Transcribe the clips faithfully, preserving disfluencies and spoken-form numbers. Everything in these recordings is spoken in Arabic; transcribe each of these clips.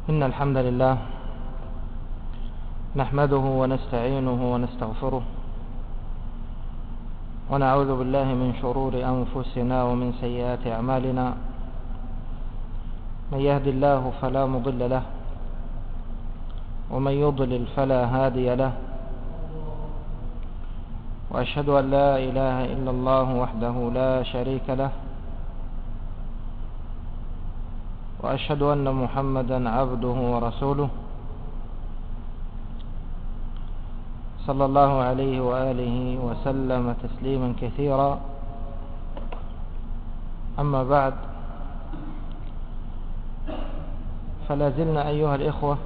إن الحمد لله نحمده ونستعينه ونستغفره ونعوذ بالله من شرور أنفسنا ومن سيئات أعمالنا. من يهد الله فلا مضل له ومن يضلل فلا هادي له، وأشهد أن لا إله إلا الله وحده لا شريك له، وأشهد أن محمدا عبده ورسوله صلى الله عليه وآله وسلم تسليما كثيرا. أما بعد، فلا زلنا أيها الإخوة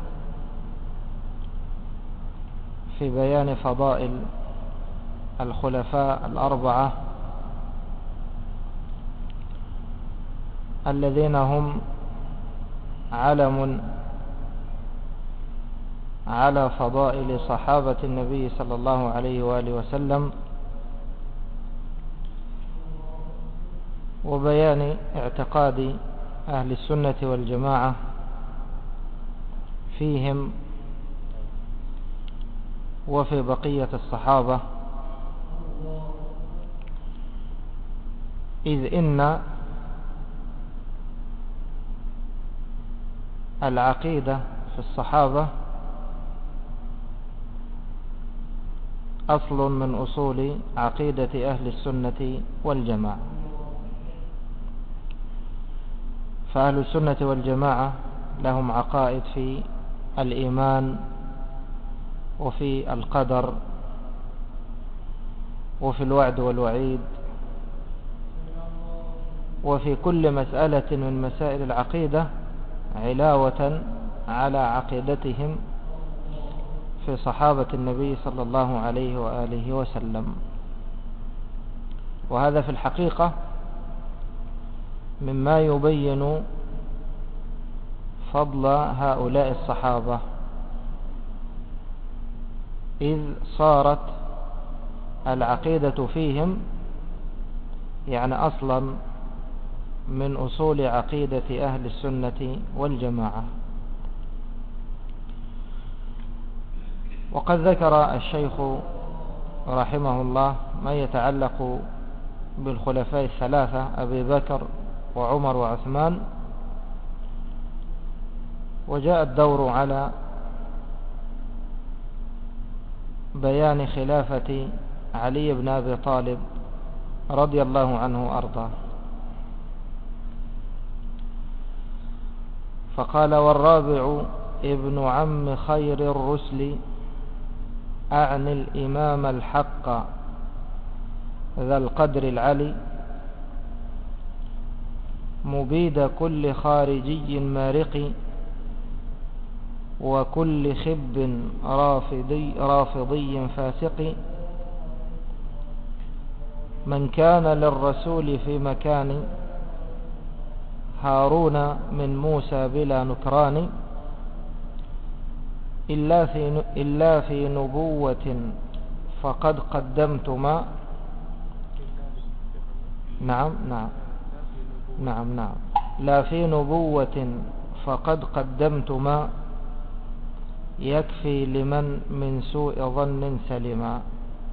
في بيان فضائل الخلفاء الأربعة الذين هم علم على فضائل صحابة النبي صلى الله عليه وآله وسلم، وبيان اعتقاد أهل السنة والجماعة فيهم وفي بقية الصحابة، إذ إن العقيدة في الصحابة أصل من أصول عقيدة أهل السنة والجماعة. فأهل السنة والجماعة لهم عقائد في الإيمان وفي القدر وفي الوعد والوعيد وفي كل مسألة من مسائل العقيدة علاوة على عقيدتهم في صحابة النبي صلى الله عليه وآله وسلم. وهذا في الحقيقة مما يبين فضل هؤلاء الصحابة، إذ صارت العقيدة فيهم يعني أصلا من أصول عقيدة أهل السنة والجماعة. وقد ذكر الشيخ رحمه الله ما يتعلق بالخلفاء الثلاثة أبي بكر وعمر وعثمان، وجاء الدور على بيان خلافة علي بن أبي طالب رضي الله عنه وأرضاه. فقال: والرابع ابن عم خير الرسل، أعني الإمام الحق ذا القدر العلي، مبيد كل خارجي مارق، وكل خب رافضي, رافضي فاسق، من كان للرسول في مكان هارون من موسى بلا نكران، إلا في, إلا في نبوة فقد قدمت ما نعم نعم نعم نعم لا في نبوة فقد قدمت ما يكفي لمن من سوء ظن سلما.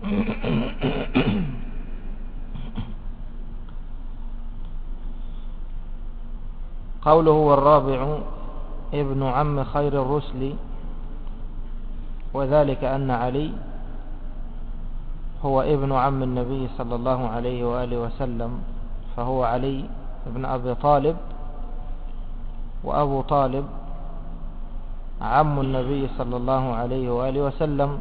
قوله والرابع ابن عم خير الرسل، وذلك أن علي هو ابن عم النبي صلى الله عليه وآله وسلم، فهو علي ابن أبي طالب، وأبو طالب عم النبي صلى الله عليه وآله وسلم،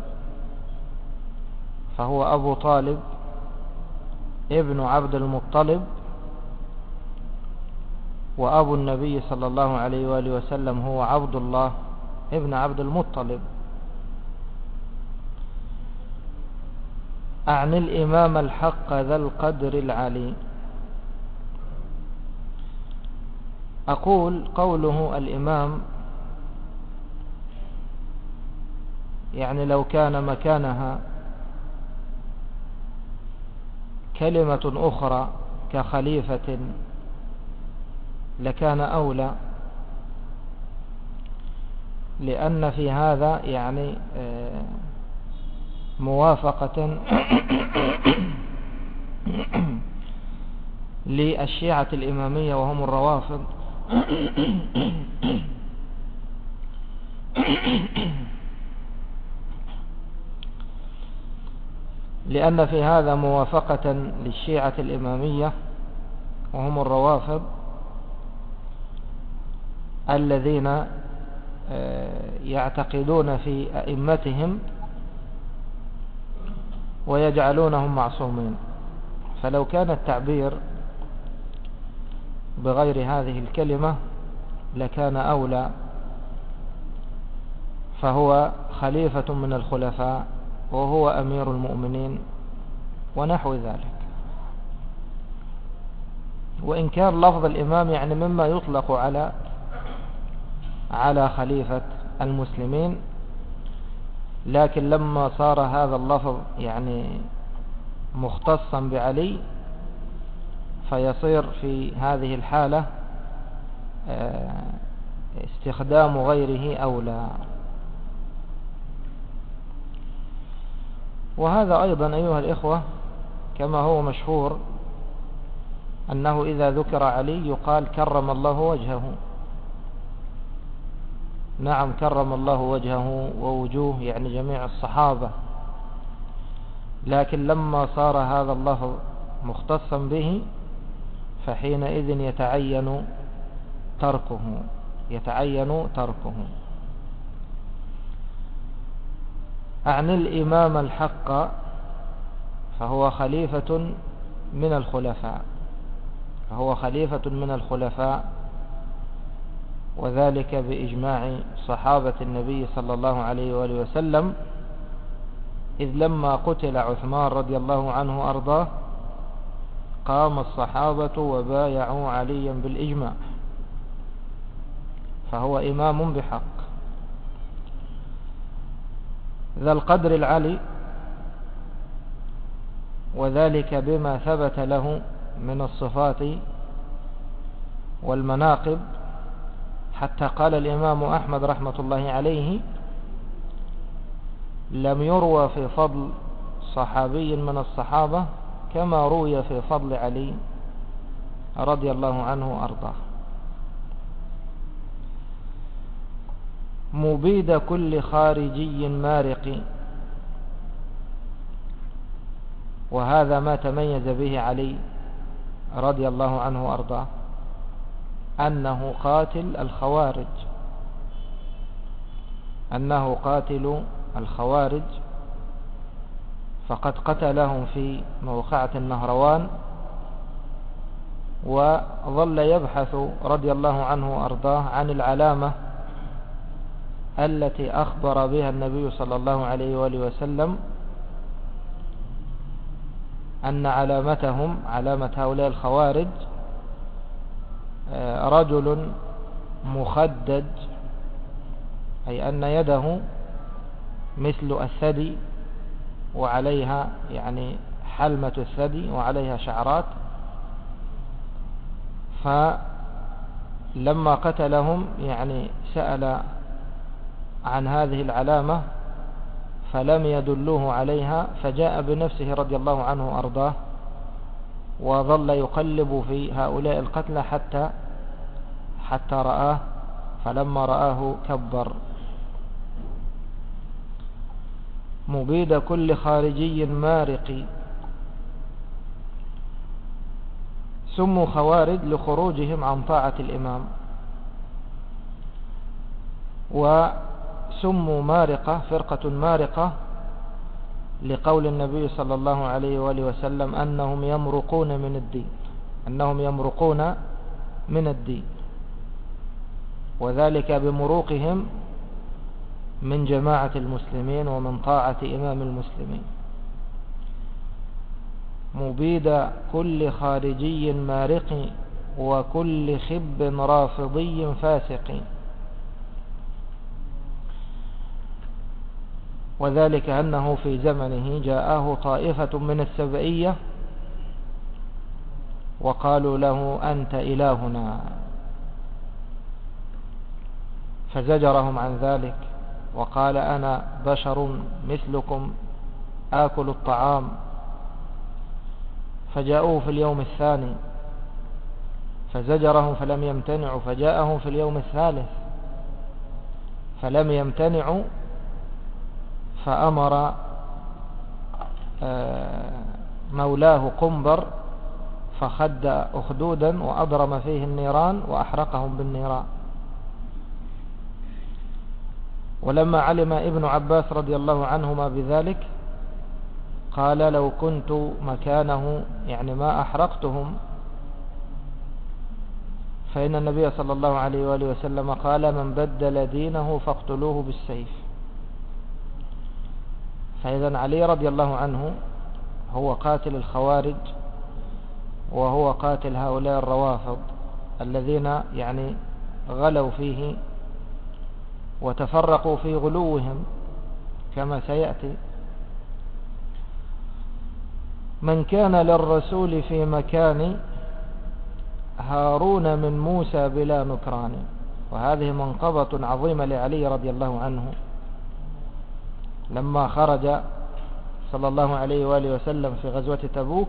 فهو أبو طالب ابن عبد المطلب، وأبو النبي صلى الله عليه وآله وسلم هو عبد الله ابن عبد المطلب. أعني الإمام الحق ذا القدر العلي. أقول قوله الإمام يعني لو كان مكانها كلمة أخرى كخليفة لكان أولى، لأن في هذا يعني موافقة للشيعة الإمامية وهم الروافض لأن في هذا موافقة للشيعة الإمامية وهم الروافض الذين يعتقدون في أئمتهم ويجعلونهم معصومين. فلو كان التعبير بغير هذه الكلمة لكان أولى، فهو خليفة من الخلفاء وهو أمير المؤمنين ونحو ذلك. وإن كان لفظ الإمام يعني مما يطلق على على خليفة المسلمين، لكن لما صار هذا اللفظ يعني مختصا بعلي فيصير في هذه الحالة استخدام غيره أولى. وهذا أيضا أيها الإخوة كما هو مشهور أنه إذا ذكر علي يقال كرم الله وجهه. نعم، كرم الله وجهه ووجوه يعني جميع الصحابة، لكن لما صار هذا اللفظ مختصا به فحينئذ يتعين تركه يتعين تركه. أعني الإمام الحق فهو خليفة من الخلفاء فهو خليفة من الخلفاء وذلك بإجماع صحابة النبي صلى الله عليه وآله وسلم، إذ لما قتل عثمان رضي الله عنه وأرضاه قام الصحابة وبايعوا عليا بالإجماع، فهو إمام بحق ذا القدر العلي، وذلك بما ثبت له من الصفات والمناقب، حتى قال الإمام أحمد رحمة الله عليه: لم يروى في فضل صحابي من الصحابة كما روي في فضل علي رضي الله عنه وأرضاه. مبيد كل خارجي مارق، وهذا ما تميز به علي رضي الله عنه وأرضاه، أنه قاتل الخوارج أنه قاتل الخوارج فقد قتلهم في موقعة النهروان، وظل يبحث رضي الله عنه وأرضاه عن العلامة التي أخبر بها النبي صلى الله عليه وآله وسلم أن علامتهم علامة هؤلاء الخوارج رجل مخدج، أي أن يده مثل الثدي وعليها يعني حلمة الثدي وعليها شعرات. فلما قتلهم يعني سأل عن هذه العلامة فلم يدلوه عليها، فجاء بنفسه رضي الله عنه وأرضاه وظل يقلب في هؤلاء القتلى حتى حتى رآه، فلما رآه كبر. مبيد كل خارجي مارق، سموا خوارج لخروجهم عن طاعة الإمام، وسموا مارقة فرقة مارقة لقول النبي صلى الله عليه وآله وسلم أنهم يمرقون من الدين أنهم يمرقون من الدين وذلك بمروقهم من جماعة المسلمين ومن طاعة إمام المسلمين. مبيد كل خارجي مارق وكل خب رافضي فاسق، وذلك أنه في زمنه جاءه طائفة من السبعية وقالوا له أنت إلهنا، فزجرهم عن ذلك وقال أنا بشر مثلكم آكل الطعام. فجاءوه في اليوم الثاني فزجرهم فلم يمتنعوا، فجاءهم في اليوم الثالث فلم يمتنعوا، فأمر مولاه قنبر فخد أخدودا وأضرم فيه النيران وأحرقهم بالنيران. ولما علم ابن عباس رضي الله عنهما بذلك قال لو كنت مكانه يعني ما أحرقتهم، فإن النبي صلى الله عليه وآله وسلم قال من بدل دينه فاقتلوه بالسيف. فإذا علي رضي الله عنه هو قاتل الخوارج وهو قاتل هؤلاء الروافض الذين يعني غلوا فيه وتفرقوا في غلوهم كما سيأتي. من كان للرسول في مكان هارون من موسى بلا نكران. وهذه منقبة عظيمة لعلي رضي الله عنه لما خرج صلى الله عليه وآله وسلم في غزوة تبوك،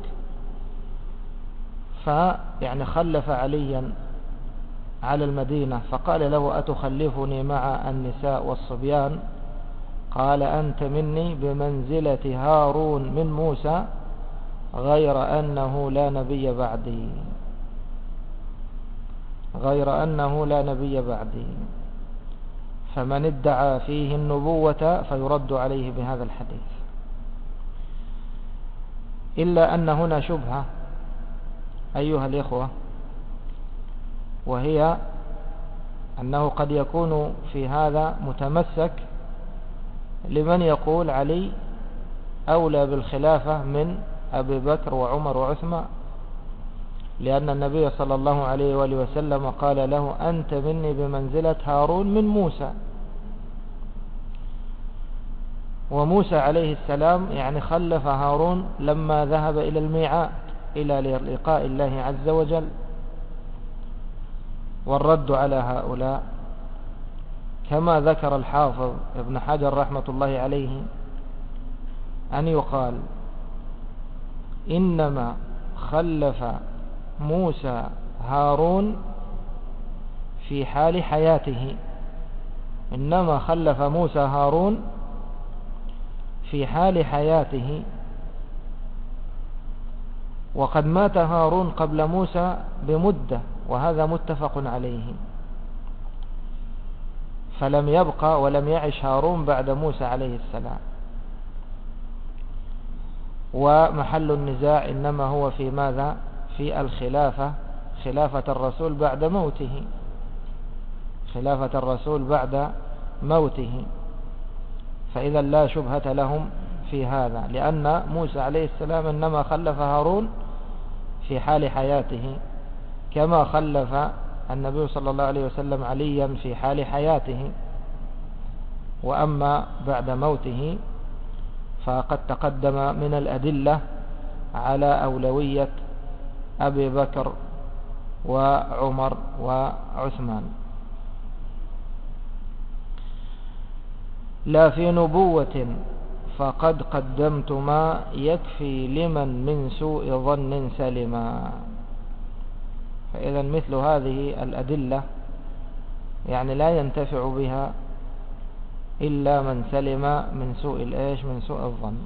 فيعني خلف عليا على المدينة فقال له أتخلفني مع النساء والصبيان؟ قال أنت مني بمنزلة هارون من موسى غير أنه لا نبي بعدي غير أنه لا نبي بعدي فمن ادعى فيه النبوة فيرد عليه بهذا الحديث. إلا أن هنا شبهة أيها الإخوة، وهي أنه قد يكون في هذا متمسك لمن يقول علي أولى بالخلافة من أبي بكر وعمر وعثمان، لأن النبي صلى الله عليه وآله وسلم قال له أنت مني بمنزلة هارون من موسى. وموسى عليه السلام يعني خلف هارون لما ذهب إلى الميعاد إلى لقاء الله عز وجل. والرد على هؤلاء كما ذكر الحافظ ابن حجر رحمة الله عليه أن يقال إنما خلف موسى هارون في حال حياته إنما خلف موسى هارون في حال حياته وقد مات هارون قبل موسى بمدة، وهذا متفق عليه، فلم يبقى ولم يعش هارون بعد موسى عليه السلام. ومحل النزاع إنما هو في ماذا؟ في الخلافة، خلافة الرسول بعد موته، خلافة الرسول بعد موته. فإذا لا شبهة لهم في هذا، لأن موسى عليه السلام إنما خلف هارون في حال حياته كما خلف النبي صلى الله عليه وسلم عليا في حال حياته. وأما بعد موته فقد تقدم من الأدلة على أولوية أبي بكر وعمر وعثمان. لا في نبوة فقد قدمت ما يكفي لمن من سوء ظن سلما. فإذا مثل هذه الأدلة يعني لا ينتفع بها إلا من سلم من سوء الإيش من سوء الظن.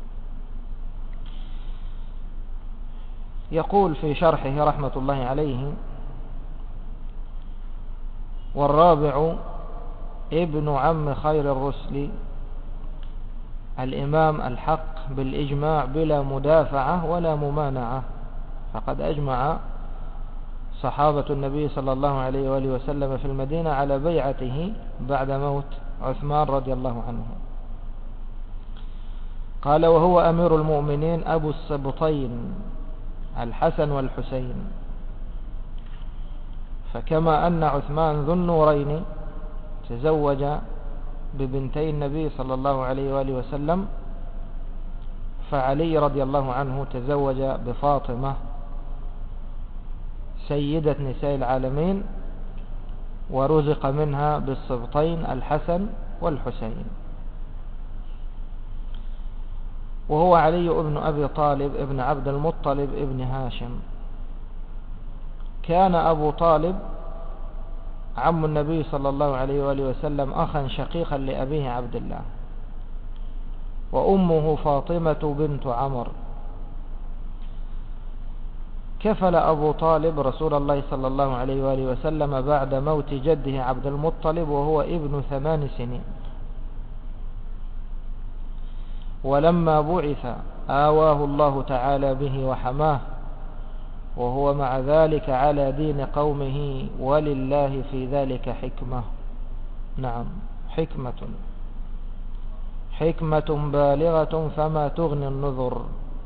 يقول في شرحه رحمة الله عليه: والرابع ابن عم خير الرسل الإمام الحق بالإجماع بلا مدافعة ولا ممانعة. فقد أجمع صحابة النبي صلى الله عليه وآله وسلم في المدينة على بيعته بعد موت عثمان رضي الله عنه. قال: وهو أمير المؤمنين أبو السبطين الحسن والحسين. فكما أن عثمان ذو النورين تزوج ببنتي النبي صلى الله عليه وآله وسلم، فعلي رضي الله عنه تزوج بفاطمة سيدة نساء العالمين، ورزق منها بالسبطين الحسن والحسين. وهو علي بن أبي طالب ابن عبد المطلب ابن هاشم. كان أبو طالب عم النبي صلى الله عليه وآله وسلم أخا شقيقا لأبيه عبد الله، وأمه فاطمة بنت عمر. كفل أبو طالب رسول الله صلى الله عليه وآله وسلم بعد موت جده عبد المطلب وهو ابن ثمان سنين، ولما بعث آواه الله تعالى به وحماه، وهو مع ذلك على دين قومه، ولله في ذلك حكمة. نعم، حكمة حكمة بالغة فما تغني النذر.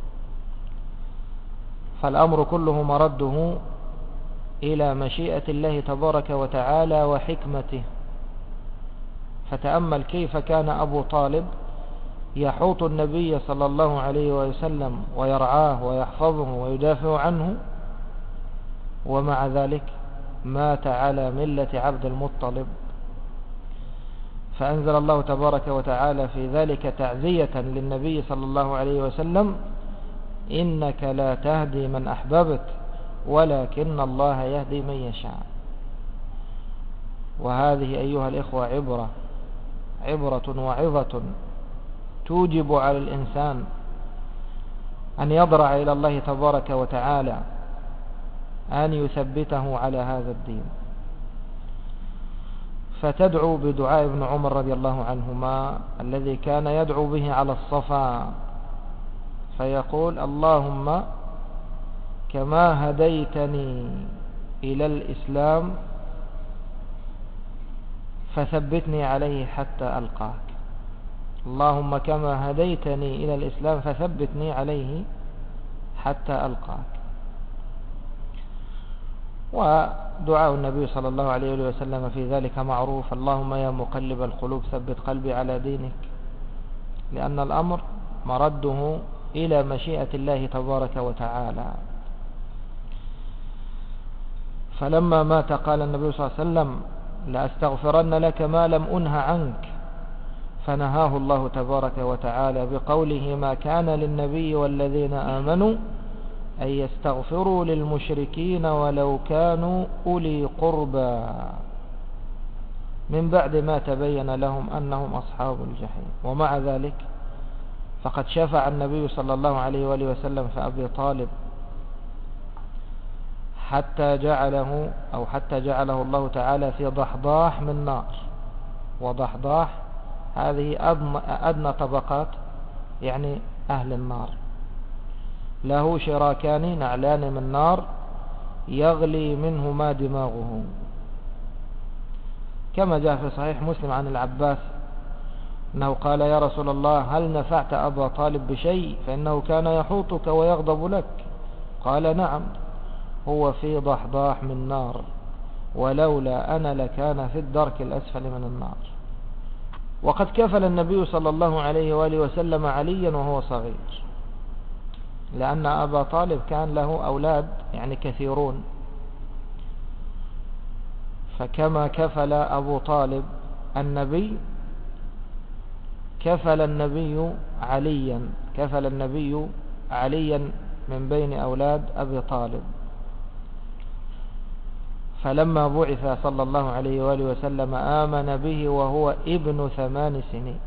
فالأمر كله مرده إلى مشيئة الله تبارك وتعالى وحكمته. فتأمل كيف كان أبو طالب يحوط النبي صلى الله عليه وسلم ويرعاه ويحفظه ويدافع عنه، ومع ذلك مات على ملة عبد المطلب. فأنزل الله تبارك وتعالى في ذلك تعزية للنبي صلى الله عليه وسلم: إنك لا تهدي من أحببت ولكن الله يهدي من يشاء. وهذه أيها الإخوة عبرة عبرة وعظة توجب على الإنسان أن يضرع إلى الله تبارك وتعالى أن يثبته على هذا الدين. فتدعو بدعاء ابن عمر رضي الله عنهما الذي كان يدعو به على الصفا، فيقول: اللهم كما هديتني إلى الإسلام فثبتني عليه حتى ألقاك. اللهم كما هديتني إلى الإسلام فثبتني عليه حتى ألقاك. ودعاء النبي صلى الله عليه وسلم في ذلك معروف: اللهم يا مقلب القلوب ثبت قلبي على دينك. لأن الأمر مرده إلى مشيئة الله تبارك وتعالى. فلما مات قال النبي صلى الله عليه وسلم: لأستغفرن لك ما لم أنه عنك. فنهاه الله تبارك وتعالى بقوله: ما كان للنبي والذين آمنوا أن يستغفروا للمشركين ولو كانوا أولي قربى من بعد ما تبين لهم أنهم أصحاب الجحيم. ومع ذلك فقد شفع النبي صلى الله عليه وآله وسلم في أبي طالب حتى جعله أو حتى جعله الله تعالى في ضحضاح من نار. وضحضاح هذه أدنى طبقات يعني أهل النار، له شراكان نعلان من نار يغلي منهما دماغه، كما جاء في صحيح مسلم عن العباس أنه قال: يا رسول الله، هل نفعت أبا طالب بشيء؟ فإنه كان يحوطك ويغضب لك. قال: نعم، هو في ضحضاح من نار، ولولا أنا لكان في الدرك الأسفل من النار. وقد كفل النبي صلى الله عليه وآله وسلم عليا وهو صغير، لأن أبا طالب كان له أولاد يعني كثيرون. فكما كفل أبو طالب النبي كفل النبي عليا كفل النبي عليا من بين أولاد أبي طالب. فلما بعث صلى الله عليه وآله وسلم آمن به وهو ابن ثمان سنين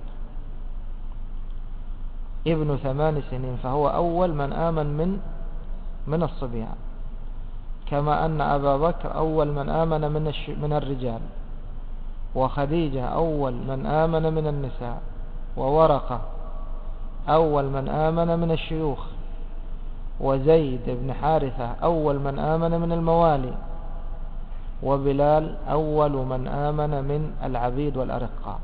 ابن ثمان سنين فهو أول من آمن من من الصبيان، كما أن أبا بكر أول من آمن من من الرجال، وخديجة أول من آمن من النساء، وورقة أول من آمن من الشيوخ، وزيد بن حارثة أول من آمن من الموالي، وبلال أول من آمن من العبيد والأرقاء.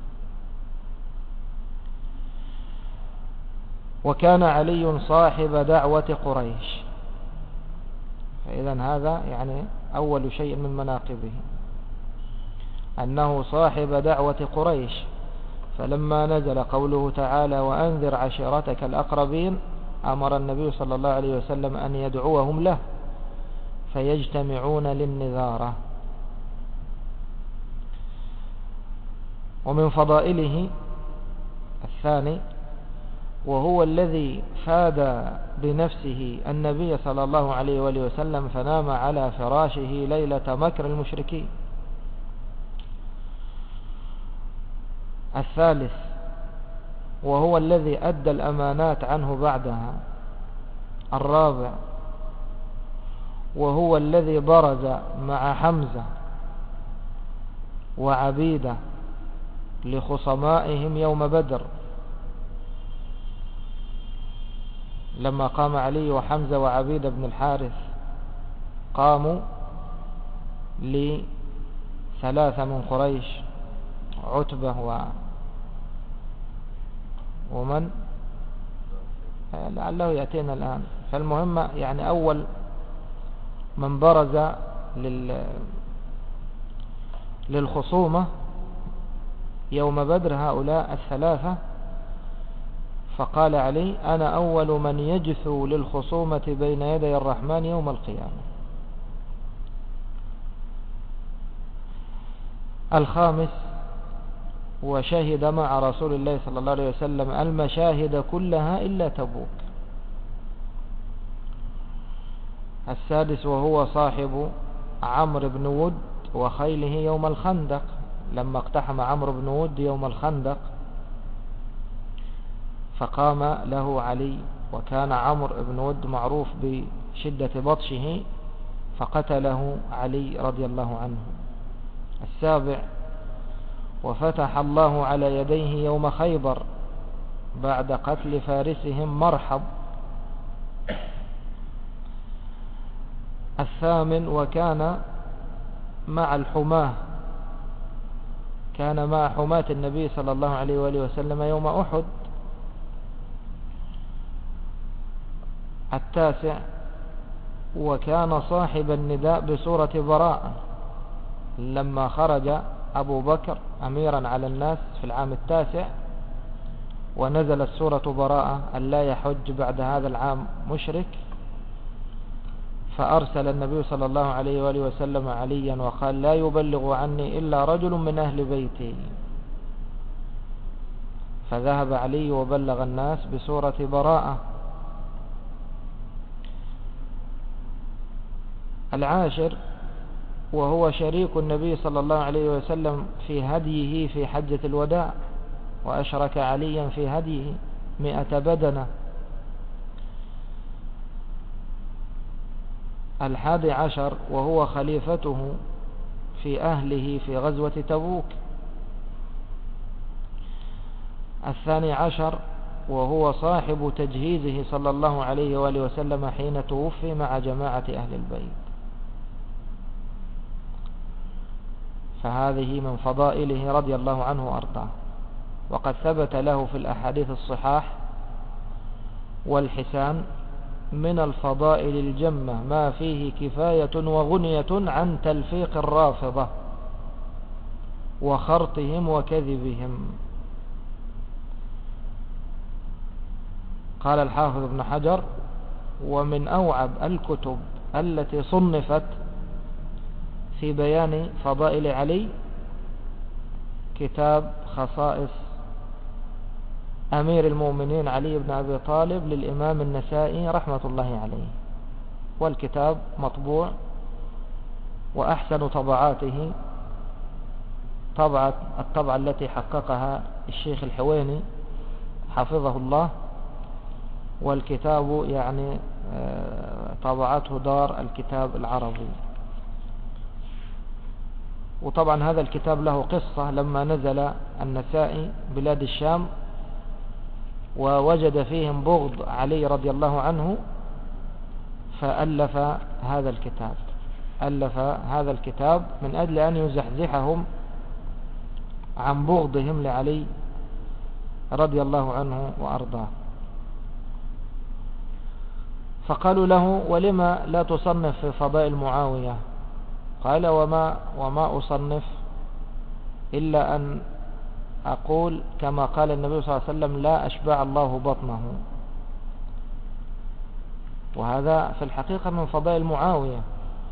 وكان علي صاحب دعوة قريش. فإذا هذا يعني أول شيء من مناقبه أنه صاحب دعوة قريش. فلما نزل قوله تعالى: وأنذر عشيرتك الأقربين، أمر النبي صلى الله عليه وسلم أن يدعوهم له فيجتمعون للنذارة. ومن فضائله الثاني وهو الذي فاد بنفسه النبي صلى الله عليه وآله وسلم فنام على فراشه ليلة مكر المشركين. الثالث وهو الذي أدى الأمانات عنه بعدها. الرابع وهو الذي برز مع حمزة وعبيدة لخصمائهم يوم بدر، لما قام علي وحمزة وعبيدة بن الحارث قاموا لثلاثة من قريش، عتبة و ومن لعله يأتينا الآن. فالمهم يعني أول من برز لل للخصومة يوم بدر هؤلاء الثلاثة، فقال علي أنا أول من يجثو للخصومة بين يدي الرحمن يوم القيامة. الخامس وشهد مع رسول الله صلى الله عليه وسلم المشاهد كلها إلا تبوك. السادس وهو صاحب عمرو بن ود وخيله يوم الخندق، لما اقتحم عمرو بن ود يوم الخندق فقام له علي، وكان عمرو بن ود معروف بشدة بطشه فقتله علي رضي الله عنه. السابع وفتح الله على يديه يوم خيبر بعد قتل فارسهم مرحب. الثامن وكان مع الحماة، كان مع حماة النبي صلى الله عليه وآله وسلم يوم أحد. التاسع وكان صاحب النداء بسورة براءة لما خرج أبو بكر أميرا على الناس في العام التاسع ونزلت سورة براءة أن لا يحج بعد هذا العام مشرك، فأرسل النبي صلى الله عليه وآله وسلم عليا وقال لا يبلغ عني إلا رجل من أهل بيتي، فذهب علي وبلغ الناس بسورة براءة. العاشر وهو شريك النبي صلى الله عليه وسلم في هديه في حجة الوداع، وأشرك عليا في هديه مئة بدنة. الحادي عشر وهو خليفته في أهله في غزوة تبوك. الثاني عشر وهو صاحب تجهيزه صلى الله عليه وآله وسلم حين توفي مع جماعة أهل البيت. فهذه من فضائله رضي الله عنه وأرضاه. وقد ثبت له في الأحاديث الصحاح والحسان من الفضائل الجمة ما فيه كفاية وغنية عن تلفيق الرافضة وخرطهم وكذبهم. قال الحافظ ابن حجر ومن أوعب الكتب التي صنفت في بيان فضائل علي كتاب خصائص أمير المؤمنين علي بن أبي طالب للإمام النسائي رحمة الله عليه، والكتاب مطبوع، وأحسن طبعاته طبعة الطبعة التي حققها الشيخ الحويني حفظه الله، والكتاب يعني طبعته دار الكتاب العربي. وطبعا هذا الكتاب له قصة، لما نزل النسائي بلاد الشام ووجد فيهم بغض علي رضي الله عنه فألف هذا الكتاب ألف هذا الكتاب من أجل أن يزحزحهم عن بغضهم لعلي رضي الله عنه وأرضاه. فقالوا له ولما لا تصنف في فضائل معاوية؟ قال وما, وما أصنف إلا أن أقول كما قال النبي صلى الله عليه وسلم لا أشبع الله بطنه. وهذا في الحقيقة من فضائل معاوية،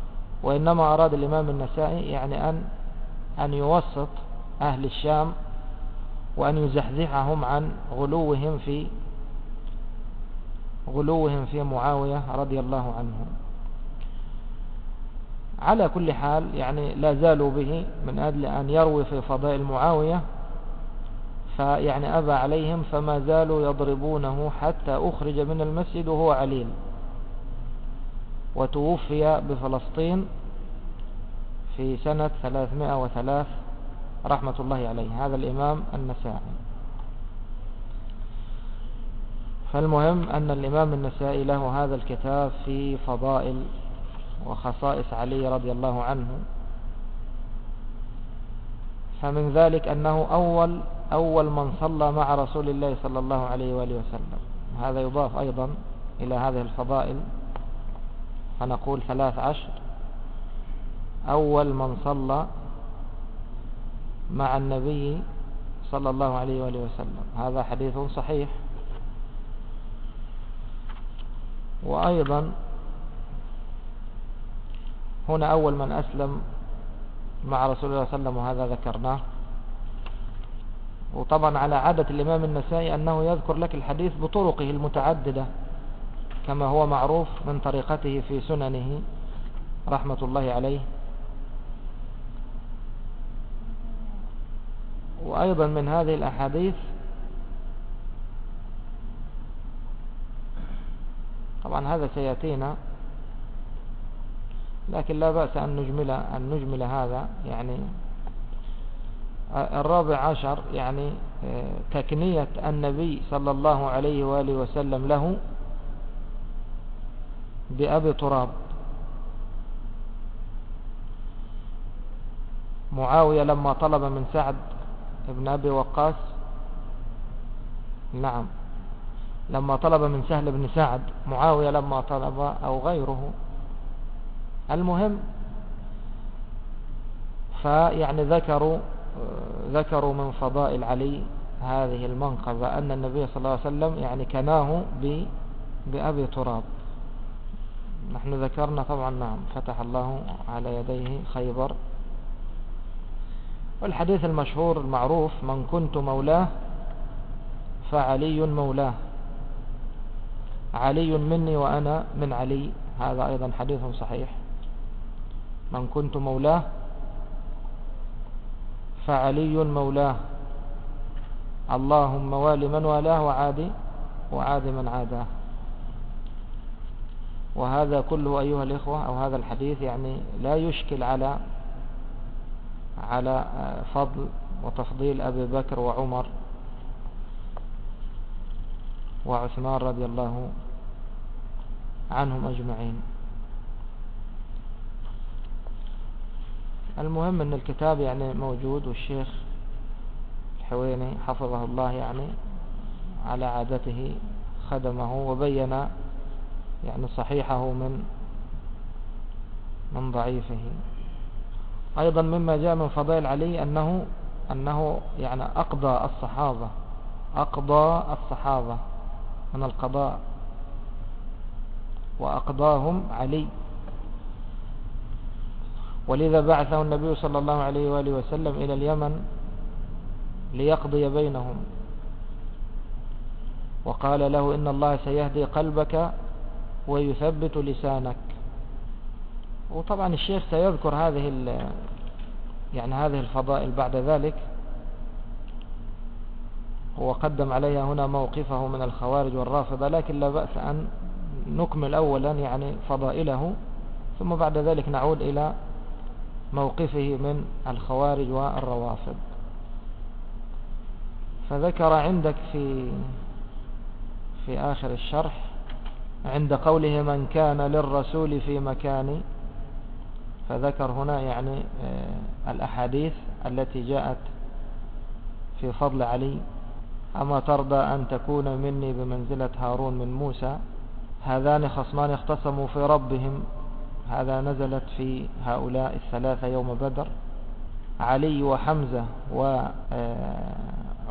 وإنما أراد الإمام النسائي يعني أن أن يوسط أهل الشام وأن يزحزحهم عن غلوهم في غلوهم في معاوية رضي الله عنه. على كل حال يعني لا زالوا به من أجل أن يروي في فضائل معاوية، فيعني أبى عليهم فما زالوا يضربونه حتى أخرج من المسجد وهو عليل، وتوفي بفلسطين في سنة ثلاثمائة وثلاث رحمة الله عليه، هذا الإمام النسائي. فالمهم أن الإمام النسائي له هذا الكتاب في فضائل وخصائص علي رضي الله عنه. فمن ذلك أنه أول أول من صلى مع رسول الله صلى الله عليه وآله وسلم، هذا يضاف أيضا إلى هذه الفضائل، فنقول ثلاث عشر. أول من صلى مع النبي صلى الله عليه وآله وسلم، هذا حديث صحيح. وأيضا هنا أول من أسلم مع رسول الله صلى الله عليه وسلم، وهذا ذكرناه. وطبعا على عادة الإمام النسائي أنه يذكر لك الحديث بطرقه المتعددة كما هو معروف من طريقته في سننه رحمة الله عليه. وأيضا من هذه الأحاديث طبعا هذا سيأتينا، لكن لا بأس أن نجمل, أن نجمل هذا. يعني الرابع عشر يعني تكنية النبي صلى الله عليه وآله وسلم له بأبي تراب. معاوية لما طلب من سعد ابن أبي وقاص، نعم لما طلب من سهل بن سعد، معاوية لما طلب أو غيره، المهم فيعني ذكروا ذكروا من فضائل علي هذه المنقبة أن النبي صلى الله عليه وسلم يعني كناه بأبي تراب. نحن ذكرنا طبعا نعم فتح الله على يديه خيبر. والحديث المشهور المعروف من كنت مولاه فعلي مولاه، علي مني وأنا من علي، هذا أيضا حديث صحيح. من كنت مولاه فعلي مولاه، اللهم والي من والاه وعادي وعاد من عاداه. وهذا كله أيها الإخوة أو هذا الحديث يعني لا يشكل على على فضل وتفضيل أبي بكر وعمر وعثمان رضي الله عنهم أجمعين. المهم أن الكتاب يعني موجود، والشيخ الحويني حفظه الله يعني على عادته خدمه وبين يعني صحيحه من من ضعيفه. أيضا مما جاء من فضائل علي أنه أنه يعني أقضى الصحابة أقضى الصحابة من القضاء، وأقضاهم علي، ولذا بعثه النبي صلى الله عليه وآله وسلم إلى اليمن ليقضي بينهم، وقال له إن الله سيهدي قلبك ويثبت لسانك. وطبعا الشيخ سيذكر هذه يعني هذه الفضائل بعد ذلك، هو قدم عليها هنا موقفه من الخوارج والرافضة، لكن لا بأس أن نكمل أولا يعني فضائله، ثم بعد ذلك نعود إلى موقفه من الخوارج والروافض. فذكر عندك في في آخر الشرح عند قوله من كان للرسول في مكان، فذكر هنا يعني الأحاديث التي جاءت في فضل علي. أما ترضى أن تكون مني بمنزلة هارون من موسى، هذان خصمان اختصموا في ربهم، هذا نزلت في هؤلاء الثلاثة يوم بدر، علي وحمزة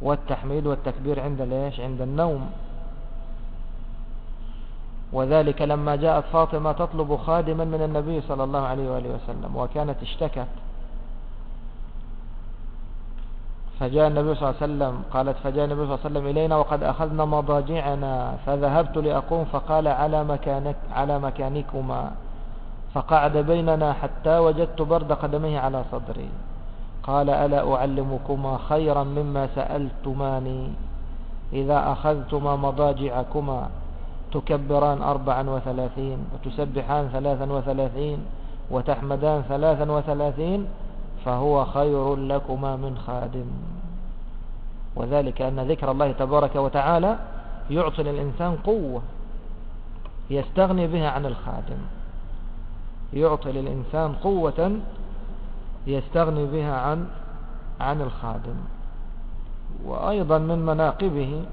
والتحميد والتكبير عند ليش عند النوم. وذلك لما جاءت فاطمة تطلب خادما من النبي صلى الله عليه وآله وسلم وكانت اشتكت، فجاء النبي صلى الله عليه وسلم، قالت فجاء النبي صلى الله عليه وسلم إلينا وقد أخذنا مضاجعنا فذهبت لأقوم فقال على مكانك على مكانكما، فقعد بيننا حتى وجدت برد قدميه على صدري. قال ألا أعلمكما خيرا مما سألتماني؟ إذا أخذتما مضاجعكما تكبران أربعا وثلاثين وتسبحان ثلاثا وثلاثين وتحمدان ثلاثا وثلاثين فهو خير لكما من خادم. وذلك أن ذكر الله تبارك وتعالى يعطي للإنسان قوة يستغني بها عن الخادم، يعطي للإنسان قوة يستغني بها عن عن الخادم. وأيضا من مناقبه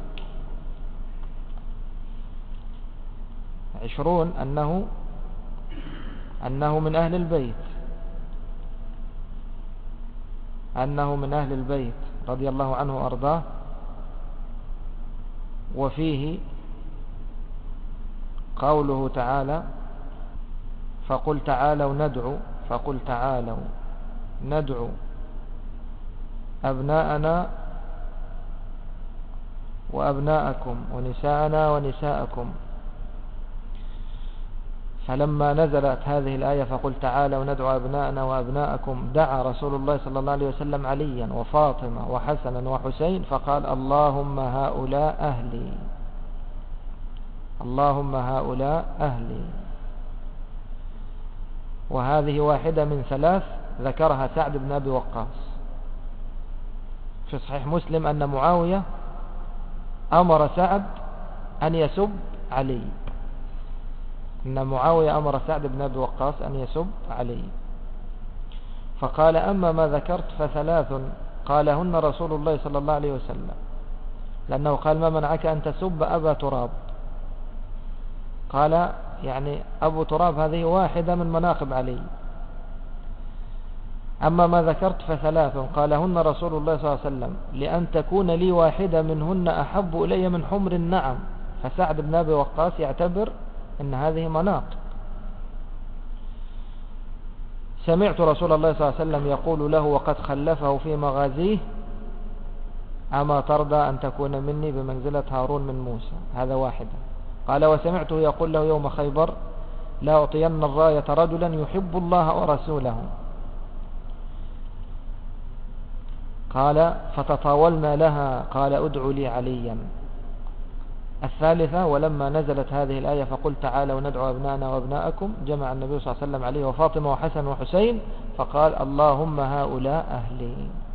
عشرون أنه أنه من أهل البيت أنه من أهل البيت رضي الله عنه وأرضاه. وفيه قوله تعالى فقل تعالوا ندعو فقل تعالوا ندعو أبناءنا وأبناءكم ونساءنا ونساءكم. فلما نزلت هذه الآية فقل تعالوا ندعو أبناءنا وأبناءكم دعا رسول الله صلى الله عليه وسلم عليا وفاطمة وحسنا وحسين فقال اللهم هؤلاء أهلي اللهم هؤلاء أهلي. وهذه واحدة من ثلاث ذكرها سعد بن أبي وقاص في صحيح مسلم أن معاوية أمر سعد أن يسب علي، إن معاوية أمر سعد بن أبي وقاص أن يسب علي، فقال أما ما ذكرت فثلاث قالهن رسول الله صلى الله عليه وسلم، لأنه قال ما منعك أن تسب أبا تراب، قال يعني أبو تراب هذه واحدة من مناقب علي. أما ما ذكرت فثلاث قالهن رسول الله صلى الله عليه وسلم لأن تكون لي واحدة منهن أحب إلي من حمر النعم. فسعد بن أبي وقاص يعتبر أن هذه مناقب. سمعت رسول الله صلى الله عليه وسلم يقول له وقد خلفه في مغازيه أما ترضى أن تكون مني بمنزلة هارون من موسى، هذا واحدة. قال وسمعته يقول له يوم خيبر لا أعطين الراية رجلا يحب الله ورسوله. قال فتطاولنا لها قال ادعوا لي عليا. الثالثة ولما نزلت هذه الآية فقل تعالوا ندعو أبناءنا وأبناءكم جمع النبي صلى الله عليه وسلم عليه وفاطمة وحسن وحسين فقال اللهم هؤلاء أهلي.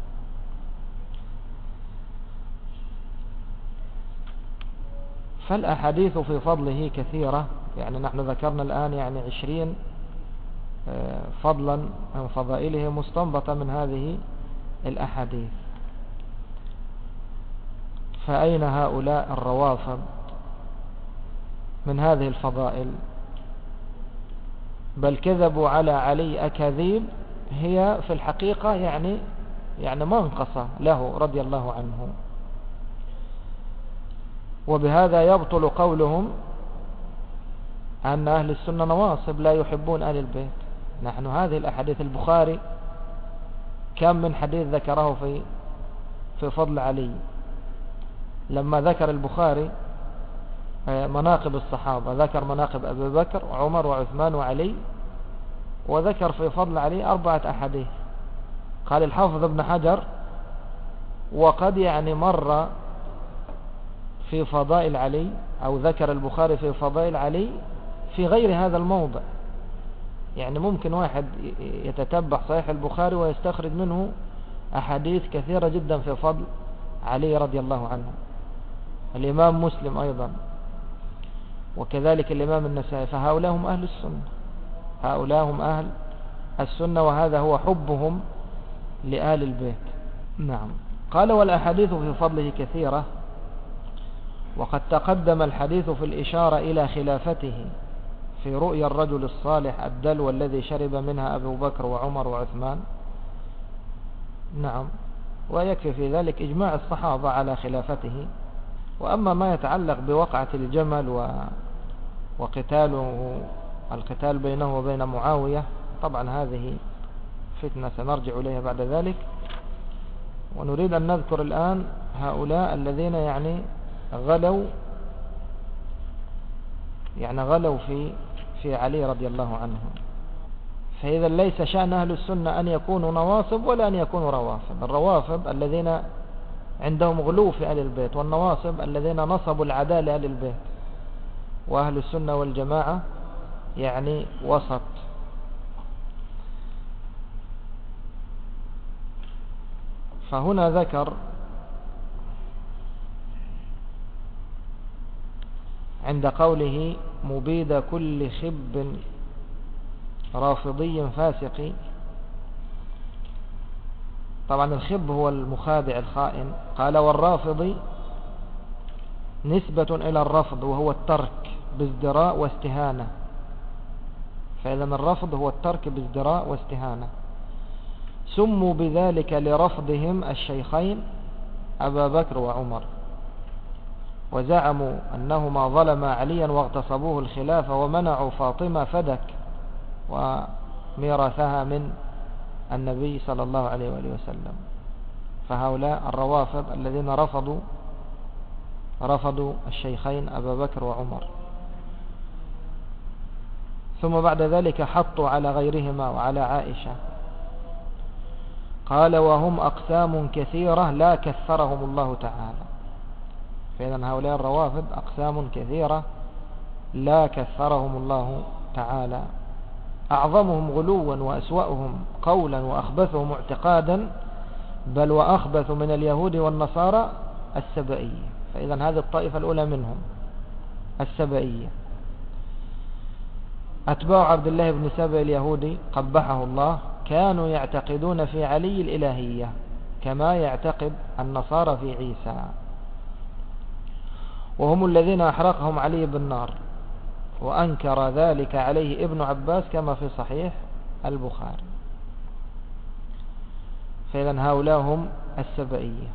فالأحاديث في فضله كثيرة، يعني نحن ذكرنا الآن يعني عشرين فضلا من فضائله مستنبطة من هذه الأحاديث. فأين هؤلاء الروافض من هذه الفضائل؟ بل كذبوا على علي أكاذيب هي في الحقيقة يعني يعني منقصة له رضي الله عنه. وبهذا يبطل قولهم أن أهل السنة نواصب لا يحبون أهل البيت. نحن هذه الأحاديث البخاري كم من حديث ذكره في في فضل علي. لما ذكر البخاري مناقب الصحابة ذكر مناقب أبي بكر وعمر وعثمان وعلي، وذكر في فضل علي أربعة أحاديث. قال الحافظ ابن حجر وقد يعني مر في فضائل علي أو ذكر البخاري في فضائل علي في غير هذا الموضع. يعني ممكن واحد يتتبع صحيح البخاري ويستخرج منه أحاديث كثيرة جدا في فضل علي رضي الله عنه. الإمام مسلم أيضا وكذلك الإمام النسائي. فهؤلاء هم أهل السنة، هؤلاء هم أهل السنة، وهذا هو حبهم لآل البيت. نعم. قال والأحاديث في فضله كثيرة، وقد تقدم الحديث في الإشارة إلى خلافته في رؤيا الرجل الصالح الدلو الذي شرب منها أبو بكر وعمر وعثمان. نعم. ويكفي في ذلك إجماع الصحابة على خلافته. وأما ما يتعلق بوقعة الجمل و... وقتاله القتال بينه وبين معاوية، طبعا هذه فتنة سنرجع إليها بعد ذلك. ونريد أن نذكر الآن هؤلاء الذين يعني غلوا يعني غلوا في في علي رضي الله عنه. فإذا ليس شأن أهل السنة أن يكونوا نواصب ولا أن يكونوا روافض. الروافض الذين عندهم غلو في أهل البيت، والنواصب الذين نصبوا العداء لأهل البيت. وأهل السنة والجماعة يعني وسط. فهنا ذكر عند قوله مبيد كل خب رافضي فاسق. طبعا الخب هو المخادع الخائن. قال والرافضي نسبة إلى الرفض وهو الترك بازدراء واستهانة. فإذا الرفض هو الترك بازدراء واستهانة. سموا بذلك لرفضهم الشيخين أبا بكر وعمر، وزعموا أنهما ظلما عليا واغتصبوه الخلافة ومنعوا فاطمة فدك وميراثها من النبي صلى الله عليه وآله وسلم. فهؤلاء الروافض الذين رفضوا رفضوا الشيخين أبا بكر وعمر. ثم بعد ذلك حطوا على غيرهما وعلى عائشة. قال وهم أقسام كثيرة لا كثرهم الله تعالى. فإذا هؤلاء الروافض أقسام كثيرة لا كثرهم الله تعالى. أعظمهم غلوا وأسوأهم قولا وأخبثهم اعتقادا، بل وأخبث من اليهود والنصارى السبائية. فإذا هذه الطائفة الأولى منهم السبائية. أتباع عبد الله بن سبأ اليهودي قبحه الله كانوا يعتقدون في علي الإلهية كما يعتقد النصارى في عيسى، وهم الذين أحرقهم علي بالنار، وأنكر ذلك عليه ابن عباس كما في صحيح البخاري. فإذا هؤلاء هم السبائية.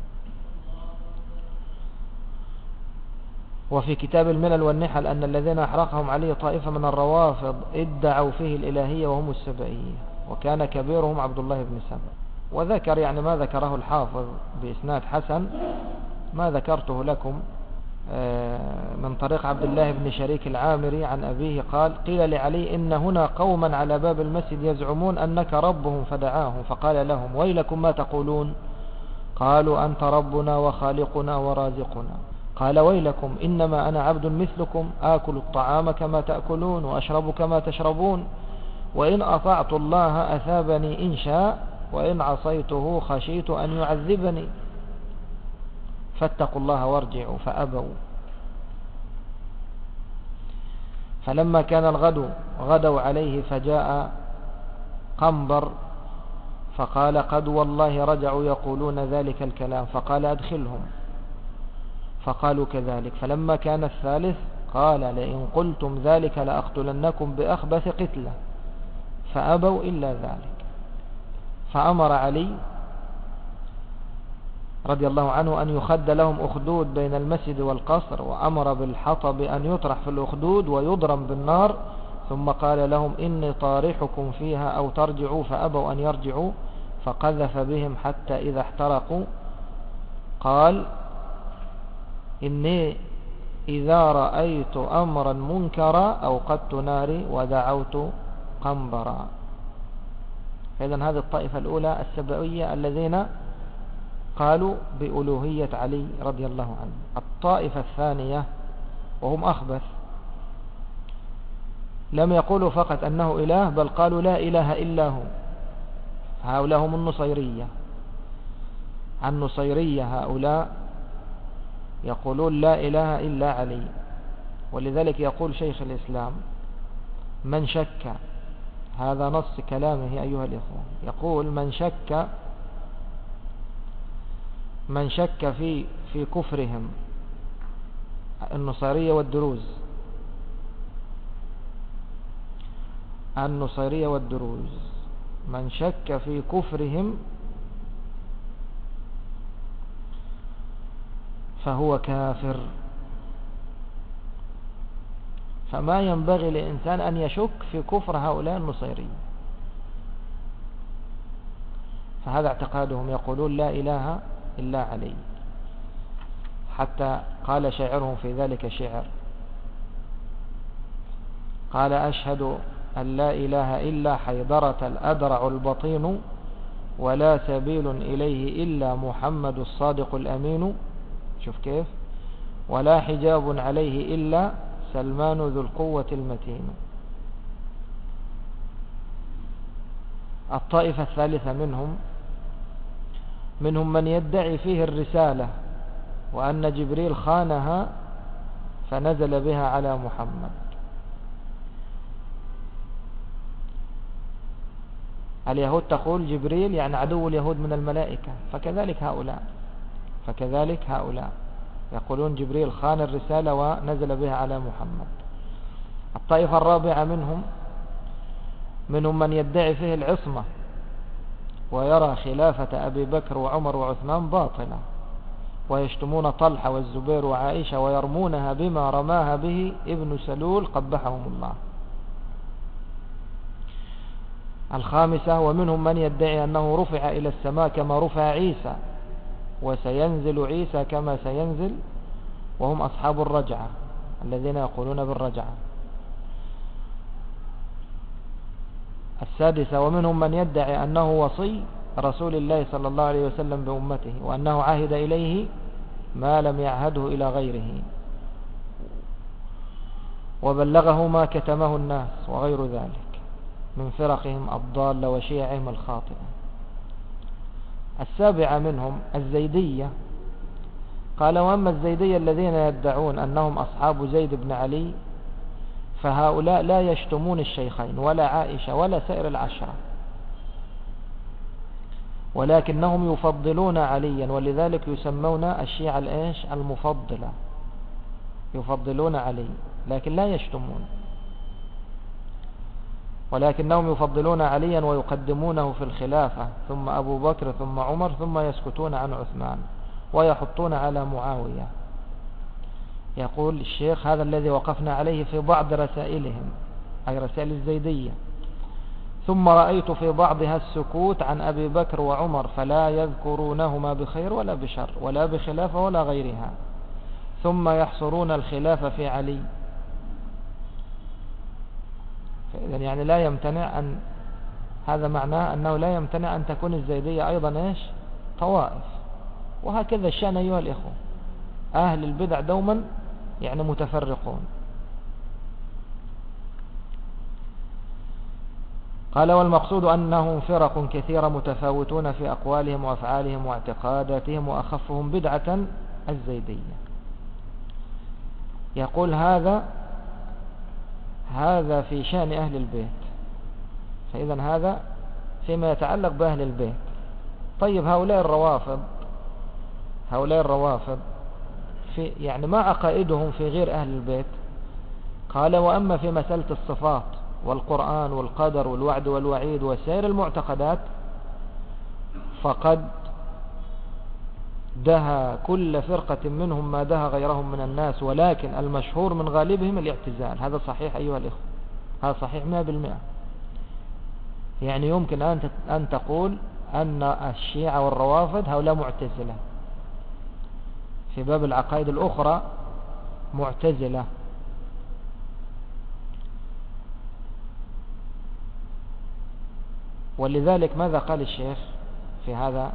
وفي كتاب الملل والنحل أن الذين أحرقهم علي طائفة من الروافض ادعوا فيه الإلهية وهم السبائية، وكان كبيرهم عبد الله بن سبأ. وذكر يعني ما ذكره الحافظ بإسناد حسن ما ذكرته لكم من طريق عبد الله بن شريك العامري عن أبيه قال قيل لعلي إن هنا قوما على باب المسجد يزعمون أنك ربهم فدعاهم فقال لهم ويلكم ما تقولون؟ قالوا أنت ربنا وخالقنا ورازقنا. قال ويلكم إنما أنا عبد مثلكم آكل الطعام كما تأكلون وأشرب كما تشربون، وإن أطعت الله أثابني إن شاء وإن عصيته خشيت أن يعذبني، فاتقوا الله وارجعوا فأبوا. فلما كان الغدو غدوا عليه فجاء قنبر فقال قد والله رجعوا يقولون ذلك الكلام، فقال أدخلهم، فقالوا كذلك. فلما كان الثالث قال لئن قلتم ذلك لأقتلنكم بأخبث قتلة، فأبوا إلا ذلك. فأمر علي رضي الله عنه أن يخد لهم أخدود بين المسجد والقصر، وأمر بالحطب أن يطرح في الأخدود ويضرم بالنار، ثم قال لهم إني طارحكم فيها أو ترجعوا، فأبوا أن يرجعوا، فقذف بهم حتى إذا احترقوا قال إني إذا رأيت أمرا منكرا أوقدت ناري ودعوت قنبرا. إذن هذه الطائفة الأولى السبعية الذين قالوا بألوهية علي رضي الله عنه. الطائفة الثانية وهم أخبث، لم يقولوا فقط أنه إله، بل قالوا لا إله إلا هو. هؤلاء هم النصيرية. النصيرية هؤلاء يقولون لا إله إلا علي. ولذلك يقول شيخ الإسلام من شك، هذا نص كلامه أيها الإخوة، يقول من شك من شك في في كفرهم النصيرية والدروز النصيرية والدروز من شك في كفرهم فهو كافر. فما ينبغي للإنسان أن يشك في كفر هؤلاء النصيريين، فهذا اعتقادهم، يقولون لا إله إلا علي. حتى قال شاعرهم في ذلك شعر، قال أشهد أن لا إله إلا حيدرة الأدرع البطين، ولا سبيل إليه إلا محمد الصادق الأمين. شوف كيف، ولا حجاب عليه إلا سلمان ذو القوة المتين. الطائفة الثالثة منهم منهم من يدعي فيه الرسالة، وأن جبريل خانها فنزل بها على محمد. اليهود تقول جبريل يعني عدو اليهود من الملائكة، فكذلك هؤلاء فكذلك هؤلاء يقولون جبريل خان الرسالة ونزل بها على محمد. الطائفة الرابعة منهم منهم من يدعي فيه العصمة، ويرى خلافة أبي بكر وعمر وعثمان باطلة، ويشتمون طلحة والزبير وعائشة، ويرمونها بما رماها به ابن سلول قبحهم الله. الخامسة ومنهم من يدعي أنه رفع إلى السماء كما رفع عيسى، وسينزل عيسى كما سينزل، وهم أصحاب الرجعة الذين يقولون بالرجعة. السادسة ومنهم من يدعي أنه وصي رسول الله صلى الله عليه وسلم بأمته، وأنه عهد إليه ما لم يعهده إلى غيره، وبلغه ما كتمه الناس، وغير ذلك من فرقهم الضالة وشيعهم الخاطئة. السابعة منهم الزيدية، قال وأما الزيدية الذين يدعون أنهم أصحاب زيد بن علي، فهؤلاء لا يشتمون الشيخين ولا عائشة ولا سائر العشرة، ولكنهم يفضلون عليا، ولذلك يسمون الشيعة الإيش المفضلة، يفضلون علي لكن لا يشتمون، ولكنهم يفضلون عليا ويقدمونه في الخلافة، ثم أبو بكر ثم عمر، ثم يسكتون عن عثمان ويحطون على معاوية. يقول الشيخ هذا الذي وقفنا عليه في بعض رسائلهم، أي رسائل الزيدية. ثم رأيت في بعضها السكوت عن أبي بكر وعمر، فلا يذكرونهما بخير ولا بشر ولا بخلافة ولا غيرها، ثم يحصرون الخلافة في علي. فإذا يعني لا يمتنع أن، هذا معناه أنه لا يمتنع أن تكون الزيدية أيضا إيش طوائف. وهكذا الشأن أيها الإخوة، أهل البدع دوما يعني متفرقون. قال والمقصود أنهم فرق كثيرة متفاوتون في أقوالهم وأفعالهم واعتقاداتهم، وأخفهم بدعة الزيدية. يقول هذا هذا في شأن أهل البيت، فإذا هذا فيما يتعلق بأهل البيت. طيب هؤلاء الروافض هؤلاء الروافض في يعني ما عقائدهم في غير أهل البيت؟ قال وأما في مسألة الصفات والقرآن والقدر والوعد والوعيد وسائر المعتقدات، فقد دهى كل فرقة منهم ما دهى غيرهم من الناس، ولكن المشهور من غالبهم الاعتزال. هذا صحيح أيها الإخوة، هذا صحيح مئة بالمئة. يعني يمكن أن تقول أن الشيعة والروافض هؤلاء معتزلة، في باب العقائد الأخرى معتزلة. ولذلك ماذا قال الشيخ في هذا؟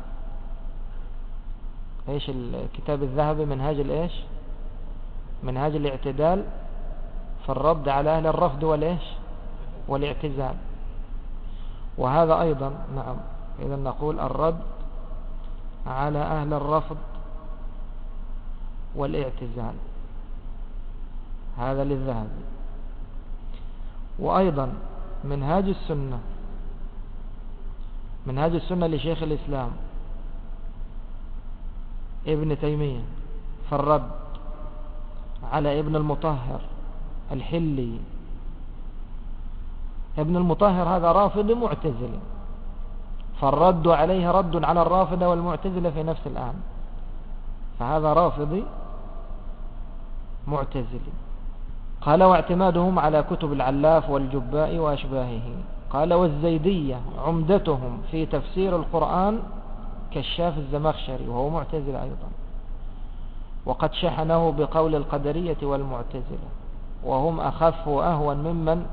ايش الكتاب الذهبي؟ منهاج الايش منهاج الاعتدال في الرد على اهل الرفض والايش والاعتزال. وهذا ايضا نعم، اذا نقول الرد على اهل الرفض والاعتزال، هذا للذهبي. وايضا منهاج السنة منهاج السنة لشيخ الإسلام ابن تيمية في الرد على ابن المطهر الحلي. ابن المطهر هذا رافض معتزلي، فالرد عليه رد على الرافضة والمعتزلة في نفس الآن. فهذا رافضي معتزلي. قال واعتمادهم على كتب العلاف والجباء وأشباهه. قال والزيدية عمدتهم في تفسير القرآن كشاف الزمخشري وهو معتزل أيضا، وقد شحنه بقول القدرية والمعتزلة، وهم أخف وأهون ممن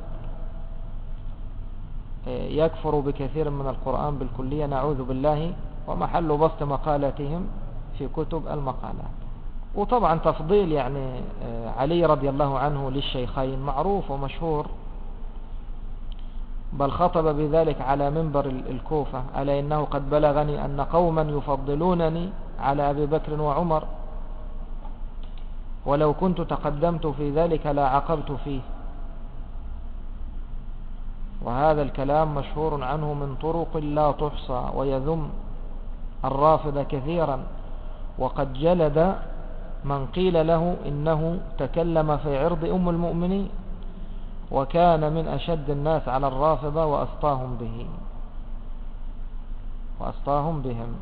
يكفر بكثير من القرآن بالكلية، نعوذ بالله، ومحل بسط مقالاتهم في كتب المقالات. وطبعا تفضيل يعني علي رضي الله عنه للشيخين معروف ومشهور، بل خطب بذلك على منبر الكوفة: ألا إنه قد بلغني أن قوما يفضلونني على أبي بكر وعمر، ولو كنت تقدمت في ذلك لا عقبت فيه. وهذا الكلام مشهور عنه من طرق لا تحصى، ويذم الرافض كثيرا، وقد جلد من قيل له إنه تكلم في عرض أم المؤمنين، وكان من أشد الناس على الرافضة وأسطاهم به وأسطاهم بهم.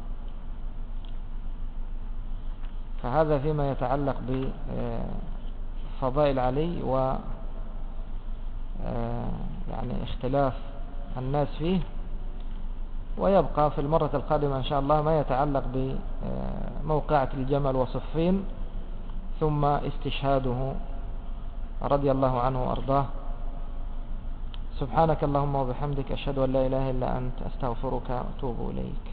فهذا فيما يتعلق بفضائل علي و يعني اختلاف الناس فيه. ويبقى في المرة القادمة إن شاء الله ما يتعلق بموقعة الجمل وصفين، ثم استشهاده رضي الله عنه وأرضاه. سبحانك اللهم وبحمدك، أشهد أن لا إله إلا أنت، أستغفرك وأتوب إليك.